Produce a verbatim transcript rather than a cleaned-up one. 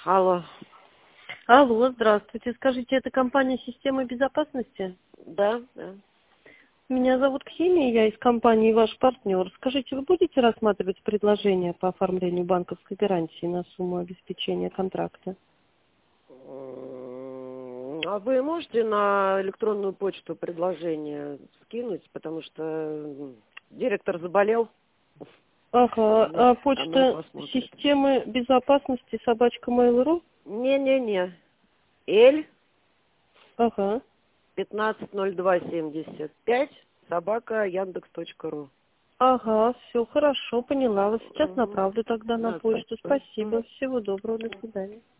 Алло. Алло, здравствуйте. Скажите, это компания «Системы безопасности»? Да, да. Меня зовут Ксения, я из компании «Ваш партнер». Скажите, вы будете рассматривать предложение по оформлению банковской гарантии на сумму обеспечения контракта? М, А вы можете на электронную почту предложение скинуть, потому что м, директор заболел, Ага, она, а она почта посмотрит. «Системы безопасности» собачка mail.ru? Не-не-не. Л Ага. пятнадцать ноль два семьдесят пять собака яндекс точка ру. Ага, все хорошо, поняла вас. Сейчас Угу. направлю тогда на Да, почту. спасибо. Спасибо, всего доброго, до свидания.